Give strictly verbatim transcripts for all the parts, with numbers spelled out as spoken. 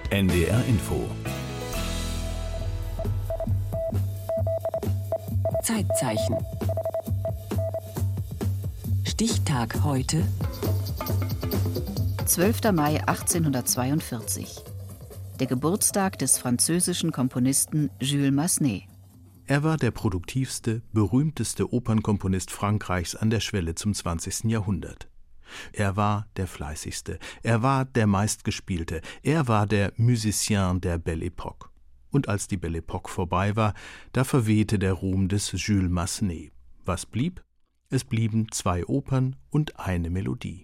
N D R Info. Zeitzeichen. Stichtag heute. zwölfter Mai achtzehnhundertzweiundvierzig. Der Geburtstag des französischen Komponisten Jules Massenet. Er war der produktivste, berühmteste Opernkomponist Frankreichs an der Schwelle zum zwanzigsten Jahrhundert. Er war der fleißigste, er war der meistgespielte, er war der Musicien der Belle Époque. Und als die Belle Époque vorbei war, da verwehte der Ruhm des Jules Massenet. Was blieb? Es blieben zwei Opern und eine Melodie.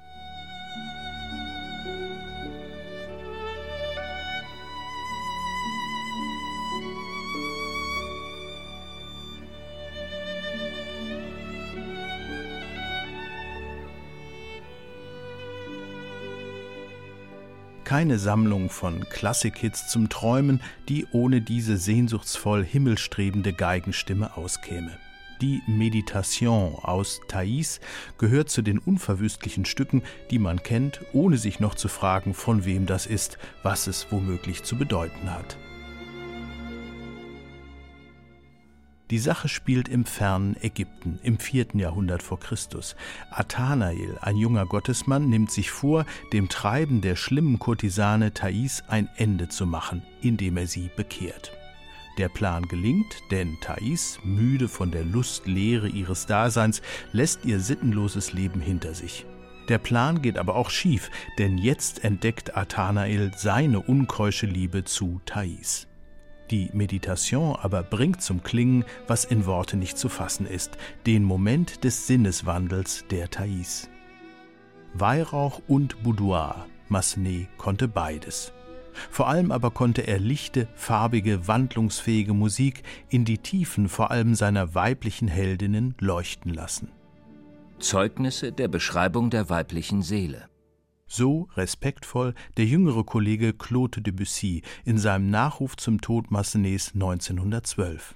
Keine Sammlung von Klassikhits zum Träumen, die ohne diese sehnsuchtsvoll himmelstrebende Geigenstimme auskäme. Die Meditation aus Thais gehört zu den unverwüstlichen Stücken, die man kennt, ohne sich noch zu fragen, von wem das ist, was es womöglich zu bedeuten hat. Die Sache spielt im fernen Ägypten, im vierten Jahrhundert vor Christus. Athanael, ein junger Gottesmann, nimmt sich vor, dem Treiben der schlimmen Kurtisane Thais ein Ende zu machen, indem er sie bekehrt. Der Plan gelingt, denn Thais, müde von der Lustleere ihres Daseins, lässt ihr sittenloses Leben hinter sich. Der Plan geht aber auch schief, denn jetzt entdeckt Athanael seine unkeusche Liebe zu Thais. Die Meditation aber bringt zum Klingen, was in Worte nicht zu fassen ist, den Moment des Sinneswandels der Thais. Weihrauch und Boudoir, Massenet konnte beides. Vor allem aber konnte er lichte, farbige, wandlungsfähige Musik in die Tiefen vor allem seiner weiblichen Heldinnen leuchten lassen. Zeugnisse der Beschreibung der weiblichen Seele. So respektvoll der jüngere Kollege Claude Debussy in seinem Nachruf zum Tod Massenets neunzehnhundertzwölf.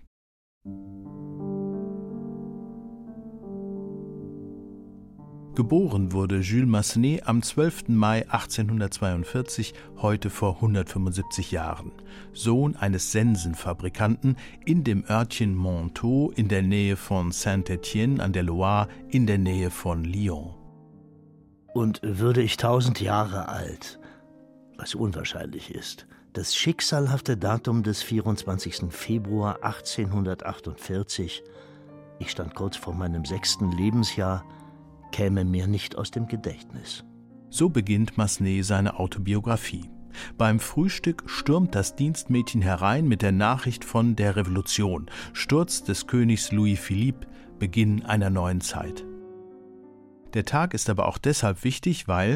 Geboren wurde Jules Massenet am zwölften Mai achtzehnhundertzweiundvierzig, heute vor hundertfünfundsiebzig Jahren, Sohn eines Sensenfabrikanten in dem Örtchen Montaut in der Nähe von Saint-Étienne an der Loire in der Nähe von Lyon. Und würde ich tausend Jahre alt, was unwahrscheinlich ist, das schicksalhafte Datum des vierundzwanzigsten Februar achtzehnhundertachtundvierzig, ich stand kurz vor meinem sechsten Lebensjahr, käme mir nicht aus dem Gedächtnis. So beginnt Massenet seine Autobiografie. Beim Frühstück stürmt das Dienstmädchen herein mit der Nachricht von der Revolution, Sturz des Königs Louis-Philippe, Beginn einer neuen Zeit. Der Tag ist aber auch deshalb wichtig, weil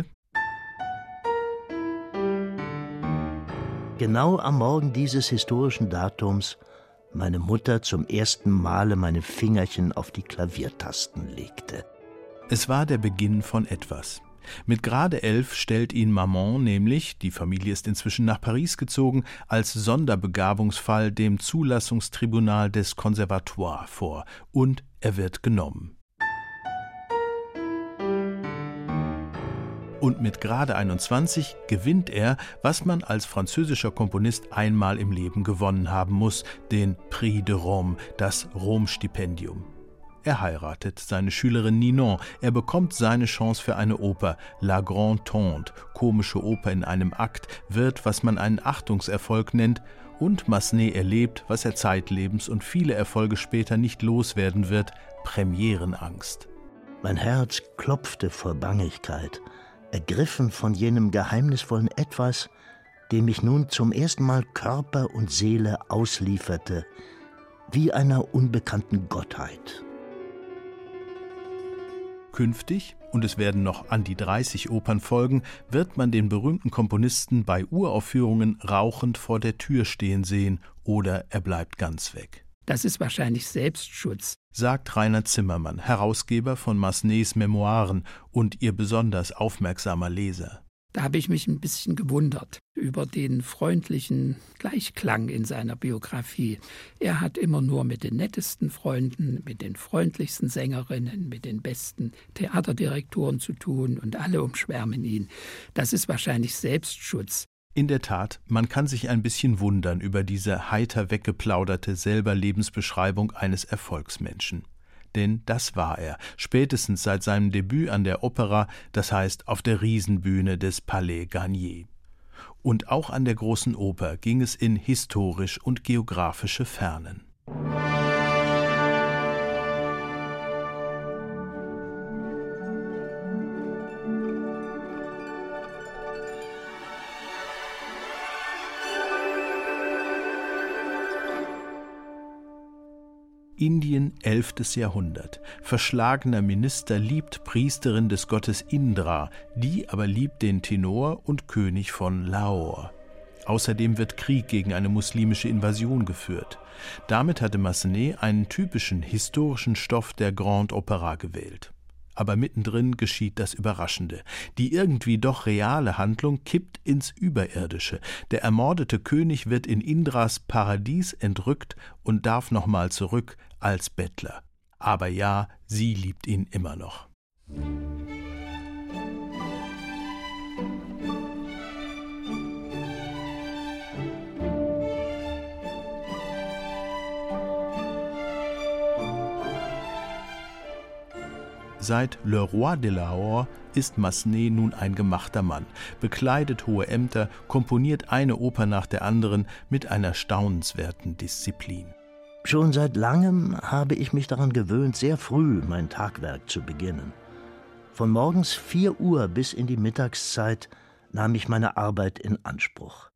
genau am Morgen dieses historischen Datums meine Mutter zum ersten Male meine Fingerchen auf die Klaviertasten legte. Es war der Beginn von etwas. Mit gerade elf stellt ihn Maman nämlich, die Familie ist inzwischen nach Paris gezogen, als Sonderbegabungsfall dem Zulassungstribunal des Conservatoire vor und er wird genommen. Und mit gerade einundzwanzig gewinnt er, was man als französischer Komponist einmal im Leben gewonnen haben muss, den Prix de Rome, das Rom-Stipendium. Er heiratet seine Schülerin Ninon, er bekommt seine Chance für eine Oper, La Grande Tante, komische Oper in einem Akt, wird, was man einen Achtungserfolg nennt, und Massenet erlebt, was er zeitlebens und viele Erfolge später nicht loswerden wird, Premierenangst. Mein Herz klopfte vor Bangigkeit, ergriffen von jenem geheimnisvollen Etwas, dem ich nun zum ersten Mal Körper und Seele auslieferte, wie einer unbekannten Gottheit. Künftig, und es werden noch an die dreißig Opern folgen, wird man den berühmten Komponisten bei Uraufführungen rauchend vor der Tür stehen sehen oder er bleibt ganz weg. Das ist wahrscheinlich Selbstschutz, sagt Rainer Zimmermann, Herausgeber von Massenets Memoiren und ihr besonders aufmerksamer Leser. Da habe ich mich ein bisschen gewundert über den freundlichen Gleichklang in seiner Biografie. Er hat immer nur mit den nettesten Freunden, mit den freundlichsten Sängerinnen, mit den besten Theaterdirektoren zu tun und alle umschwärmen ihn. Das ist wahrscheinlich Selbstschutz. In der Tat, man kann sich ein bisschen wundern über diese heiter weggeplauderte selber Lebensbeschreibung eines Erfolgsmenschen. Denn das war er, spätestens seit seinem Debüt an der Opera, das heißt auf der Riesenbühne des Palais Garnier. Und auch an der Großen Oper ging es in historisch und geografische Fernen. Indien, elftes Jahrhundert. Verschlagener Minister liebt Priesterin des Gottes Indra, die aber liebt den Tenor und König von Lahore. Außerdem wird Krieg gegen eine muslimische Invasion geführt. Damit hatte Massenet einen typischen historischen Stoff der Grande Opéra gewählt. Aber mittendrin geschieht das Überraschende. Die irgendwie doch reale Handlung kippt ins Überirdische. Der ermordete König wird in Indras Paradies entrückt und darf nochmal zurück als Bettler. Aber ja, sie liebt ihn immer noch. Seit Le Roi de Lahore ist Massenet nun ein gemachter Mann, bekleidet hohe Ämter, komponiert eine Oper nach der anderen mit einer staunenswerten Disziplin. Schon seit langem habe ich mich daran gewöhnt, sehr früh mein Tagwerk zu beginnen. Von morgens vier Uhr bis in die Mittagszeit nahm ich meine Arbeit in Anspruch.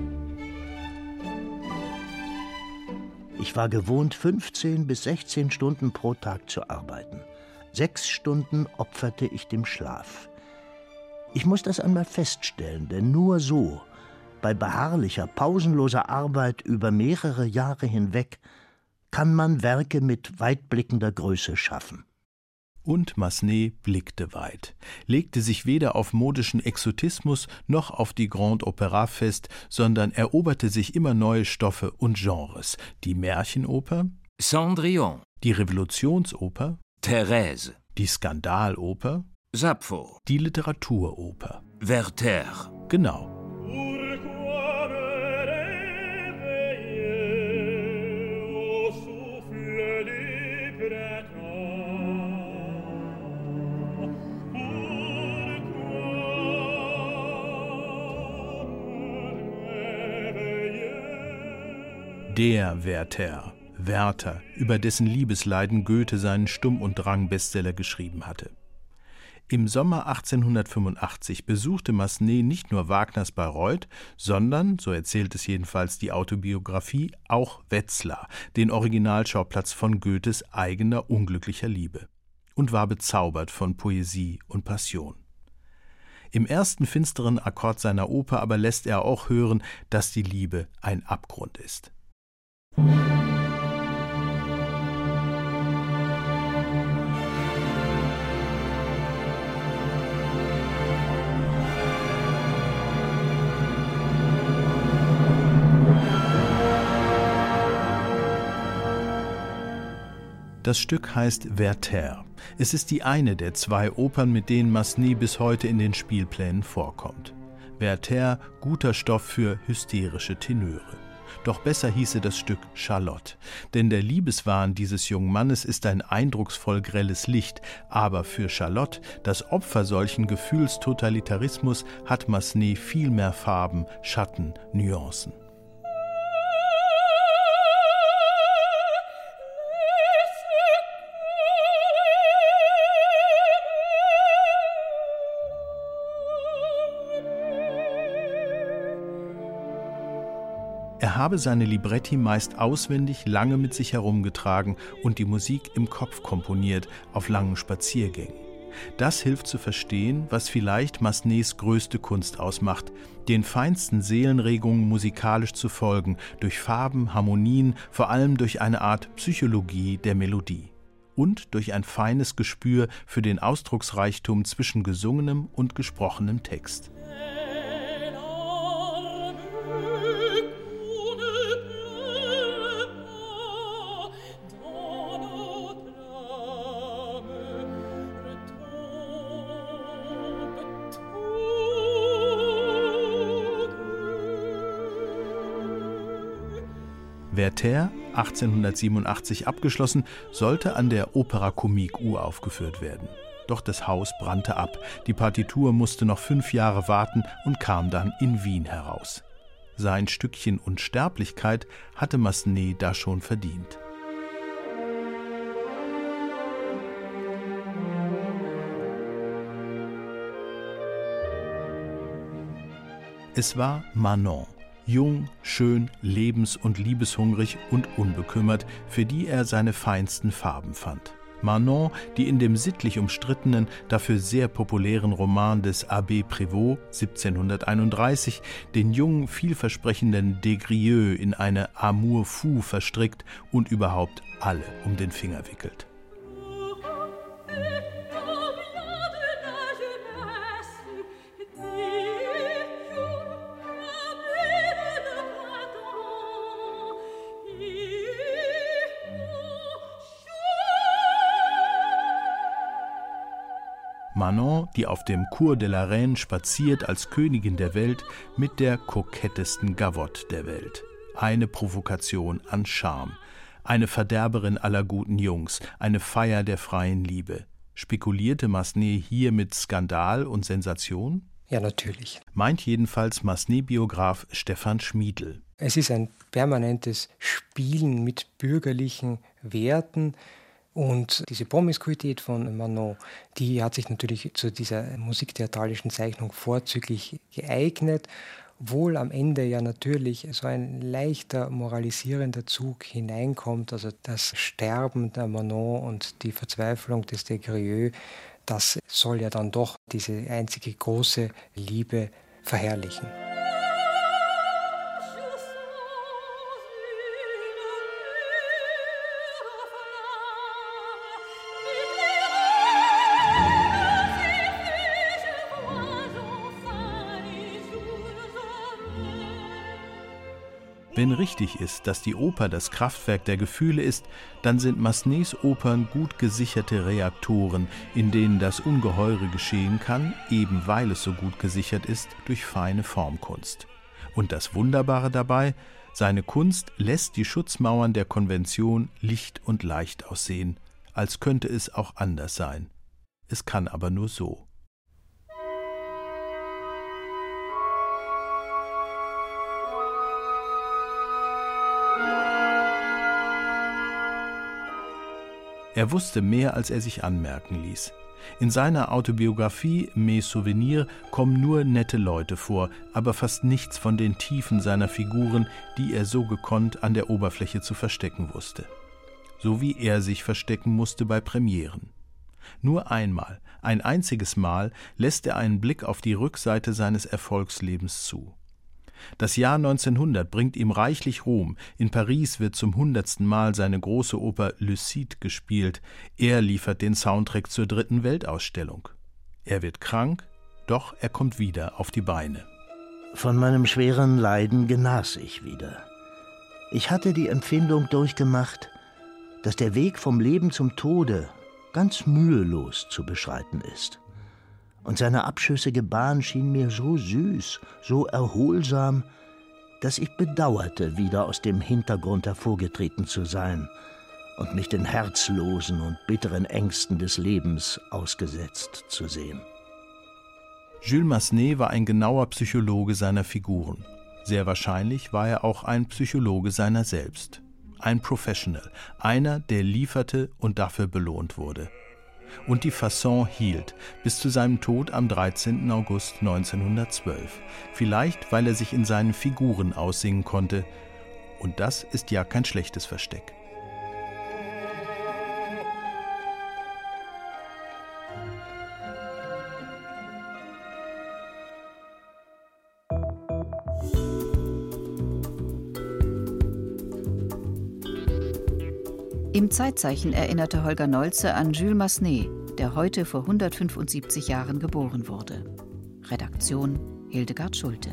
Ich war gewohnt, fünfzehn bis sechzehn Stunden pro Tag zu arbeiten. Sechs Stunden opferte ich dem Schlaf. Ich muss das einmal feststellen, denn nur so, bei beharrlicher, pausenloser Arbeit über mehrere Jahre hinweg, kann man Werke mit weitblickender Größe schaffen. Und Massenet blickte weit, legte sich weder auf modischen Exotismus noch auf die Grande Opéra fest, sondern eroberte sich immer neue Stoffe und Genres. Die Märchenoper, Cendrillon, die Revolutionsoper, Thérèse, die Skandaloper, Sappho, die Literaturoper. Werther. Genau. Der Werther, Werther, über dessen Liebesleiden Goethe seinen Stumm- und Drang-Bestseller geschrieben hatte. Im Sommer achtzehnhundertfünfundachtzig besuchte Massenet nicht nur Wagners Bayreuth, sondern, so erzählt es jedenfalls die Autobiografie, auch Wetzlar, den Originalschauplatz von Goethes eigener unglücklicher Liebe, und war bezaubert von Poesie und Passion. Im ersten finsteren Akkord seiner Oper aber lässt er auch hören, dass die Liebe ein Abgrund ist. Das Stück heißt Werther. Es ist die eine der zwei Opern, mit denen Massenet bis heute in den Spielplänen vorkommt. Werther, guter Stoff für hysterische Tenöre. Doch besser hieße das Stück Charlotte, denn der Liebeswahn dieses jungen Mannes ist ein eindrucksvoll grelles Licht, aber für Charlotte, das Opfer solchen Gefühlstotalitarismus, hat Massenet viel mehr Farben, Schatten, Nuancen. Er habe seine Libretti meist auswendig lange mit sich herumgetragen und die Musik im Kopf komponiert, auf langen Spaziergängen. Das hilft zu verstehen, was vielleicht Massenets größte Kunst ausmacht, den feinsten Seelenregungen musikalisch zu folgen, durch Farben, Harmonien, vor allem durch eine Art Psychologie der Melodie. Und durch ein feines Gespür für den Ausdrucksreichtum zwischen gesungenem und gesprochenem Text. Werther, achtzehnhundertsiebenundachtzig abgeschlossen, sollte an der Opéra Comique uraufgeführt werden. Doch das Haus brannte ab. Die Partitur musste noch fünf Jahre warten und kam dann in Wien heraus. Sein Stückchen Unsterblichkeit hatte Massenet da schon verdient. Es war Manon, jung, schön, lebens- und liebeshungrig und unbekümmert, für die er seine feinsten Farben fand. Manon, die in dem sittlich umstrittenen, dafür sehr populären Roman des Abbé Prévost siebzehnhunderteinunddreißig den jungen, vielversprechenden Des Grieux in eine Amour fou verstrickt und überhaupt alle um den Finger wickelt. Manon, die auf dem Cours de la Reine spaziert als Königin der Welt mit der kokettesten Gavotte der Welt. Eine Provokation an Charme, eine Verderberin aller guten Jungs, eine Feier der freien Liebe. Spekulierte Massenet hier mit Skandal und Sensation? Ja, natürlich. Meint jedenfalls Massenet-Biograf Stefan Schmiedl. Es ist ein permanentes Spielen mit bürgerlichen Werten. Und diese Promiskuität von Manon, die hat sich natürlich zu dieser musiktheatralischen Zeichnung vorzüglich geeignet, obwohl am Ende ja natürlich so ein leichter moralisierender Zug hineinkommt, also das Sterben der Manon und die Verzweiflung des Des Grieux, das soll ja dann doch diese einzige große Liebe verherrlichen. Wenn richtig ist, dass die Oper das Kraftwerk der Gefühle ist, dann sind Massenets Opern gut gesicherte Reaktoren, in denen das Ungeheure geschehen kann, eben weil es so gut gesichert ist durch feine Formkunst. Und das Wunderbare dabei, seine Kunst lässt die Schutzmauern der Konvention licht und leicht aussehen, als könnte es auch anders sein. Es kann aber nur so. Er wusste mehr, als er sich anmerken ließ. In seiner Autobiografie Mes Souvenirs kommen nur nette Leute vor, aber fast nichts von den Tiefen seiner Figuren, die er so gekonnt an der Oberfläche zu verstecken wusste. So wie er sich verstecken musste bei Premieren. Nur einmal, ein einziges Mal, lässt er einen Blick auf die Rückseite seines Erfolgslebens zu. Das Jahr neunzehnhundert bringt ihm reichlich Ruhm. In Paris wird zum hundertsten Mal seine große Oper Le Cid gespielt. Er liefert den Soundtrack zur dritten Weltausstellung. Er wird krank, doch er kommt wieder auf die Beine. Von meinem schweren Leiden genas ich wieder. Ich hatte die Empfindung durchgemacht, dass der Weg vom Leben zum Tode ganz mühelos zu beschreiten ist. Und seine abschüssige Bahn schien mir so süß, so erholsam, dass ich bedauerte, wieder aus dem Hintergrund hervorgetreten zu sein und mich den herzlosen und bitteren Ängsten des Lebens ausgesetzt zu sehen. Jules Massenet war ein genauer Psychologe seiner Figuren. Sehr wahrscheinlich war er auch ein Psychologe seiner selbst. Ein Professional, einer, der lieferte und dafür belohnt wurde. Und die Fasson hielt, bis zu seinem Tod am dreizehnten August neunzehnhundertzwölf. Vielleicht, weil er sich in seinen Figuren aussingen konnte. Und das ist ja kein schlechtes Versteck. Im Zeitzeichen erinnerte Holger Nolze an Jules Massenet, der heute vor hundertfünfundsiebzig Jahren geboren wurde. Redaktion Hildegard Schulte.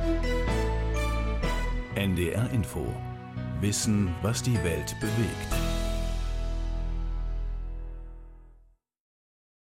N D R Info. Wissen, was die Welt bewegt.